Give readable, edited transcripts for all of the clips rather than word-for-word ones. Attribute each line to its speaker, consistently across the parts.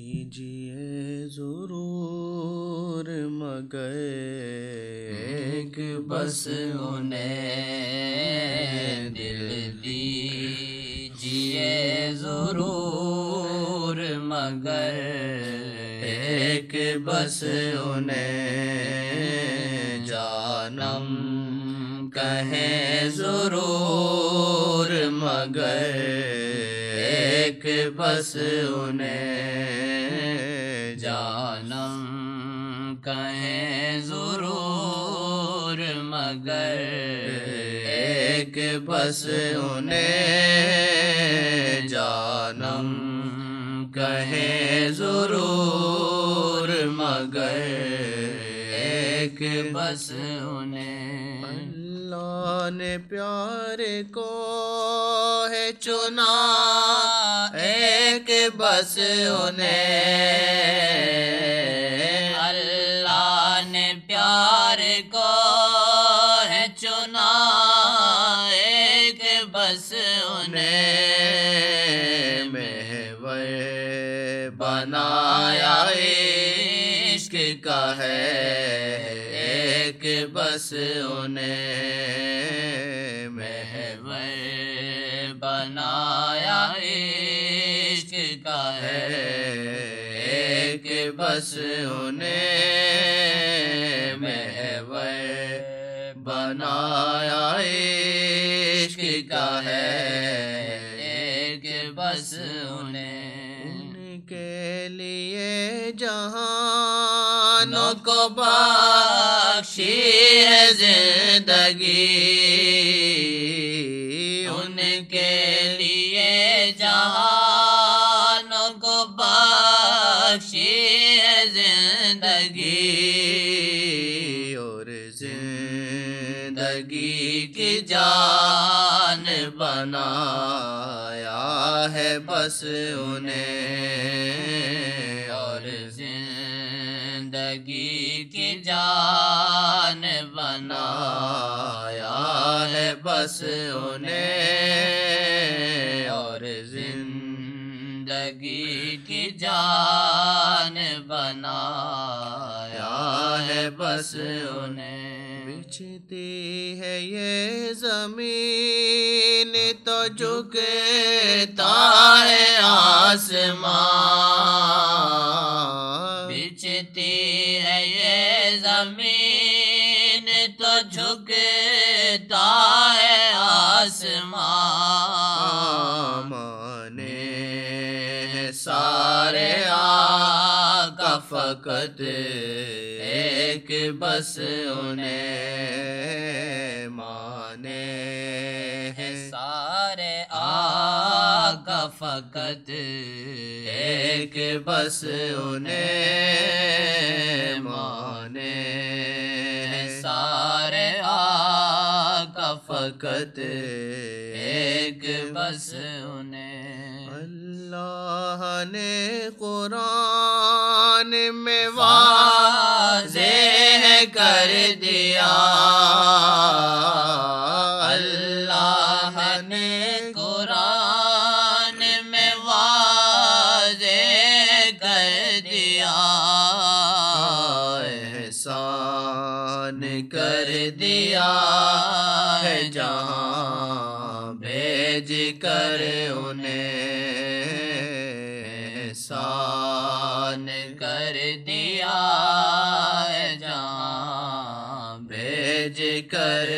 Speaker 1: دیجئے ضرور مگر ایک بس انہیں دل دیجئے ضرور مگر ایک بس انہیں جانم کہیں ضرور مگر ایک بس انہیں جانم کہیں ضرور مگر ایک بس انہیں جانم کہیں ضرور مگر ایک بس انہیں اللہ نے پیارے کو ہے چنا ایک بس انہیں اللہ نے پیارے کو ہے چنا ایک بس انہیں محور بنایا عشق کا ہے ایک بس انہیں محور بنایا عشق کا ہے ایک بس انہیں محور بنایا عشق کا ہے ایک بس انہیں ان کے لیے جہانوں کو بخشی ہے زندگی ان کے لیے جہانوں کو بخشی ہے زندگی اور زندگی کی جان بنایا ہے بس انہیں اور زندگی کی جان بنایا ہے بس انہیں اور زندگی کی جان بنایا ہے بس انہیں بچھتی ہے یہ زمین تو جھکتا ہے آسمان بچھتی ہے یہ زمین تو جھکتا ہے آسمان مانے سارے آقا فقط ایک بس انہیں مانے سارے آقا فقط ایک بس انہیں مانے سارے آقا فقط ایک بس انہیں اللہ نے قرآن میں واضح کر دیا اللہ نے قرآن میں واضح کر دیا احسان کر دیا ہے جہاں بھیج کر انہیں احسان کر دیا ہے جہاں بھیج کر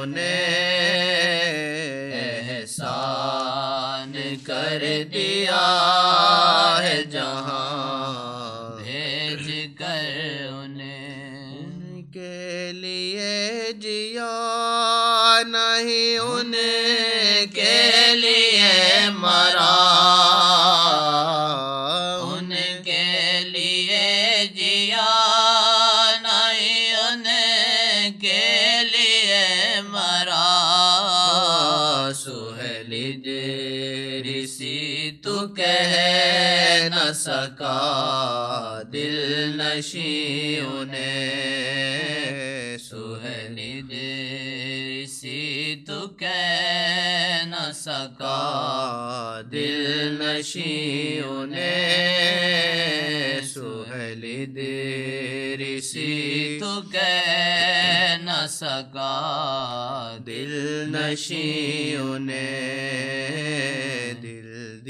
Speaker 1: انہیں احسان کر دیا ہے جہاں بھیج کر انہیں ان کے لیے جیا نہیں ان کے لیے مرا ان کے لیے جیا نہیں ان کے لیے مرا سہیل ادریسی تو کہہ نہ سکا دل نشیں انہیں سہیل ادریسی تو کہہ نہ سکا دل نشیں انہیں ادریسی تو کہہ نہ سکا دل نشیوں نے دل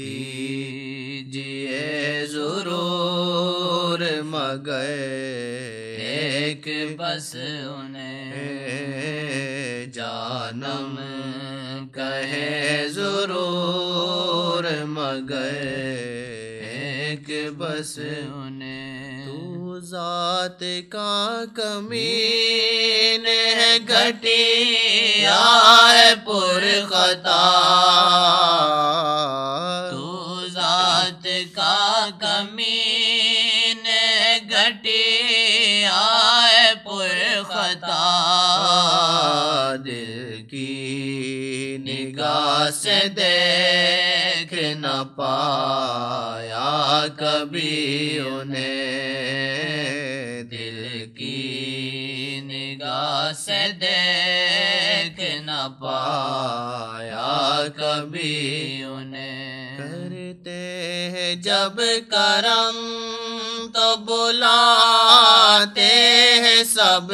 Speaker 1: دیجئے ضرور مگر ایک بس انہیں جانم کہے ضرور مگر ایک بس انہیں تو ذات کا کمین ہے گھٹیا ہے پر خطا تو ذات کا کمین ہے گھٹیا ہے پر خطا دل کی نگاہ سے دیکھ نہ پایا کبھی انہیں دل کی نگاہ سے دیکھ نہ پایا کبھی انہیں کرتے ہیں جب کرم تو بلاتے ہیں سب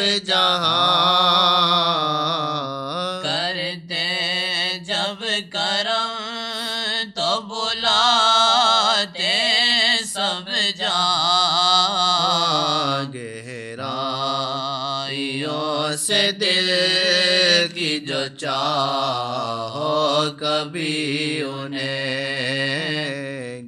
Speaker 1: جہاں کرتے جب کرم تو بلاتے سب جہاں گہرائیوں سے دل کی جو چاہو کبھی انہیں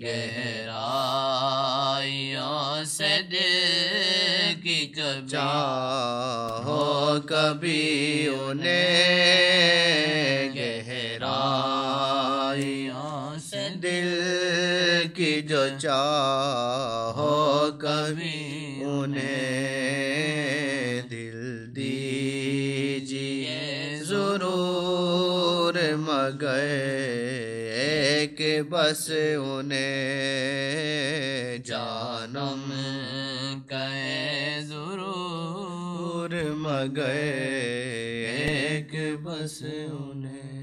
Speaker 1: گہرائیوں سے دل کی جو چاہو کبھی انہیں گہرائیوں سے دل کی جو چاہو کبھی انہیں دل دیجئے ضرور مگر ایک بس انہیں جانم کہے ضرور مگر ایک بس انہیں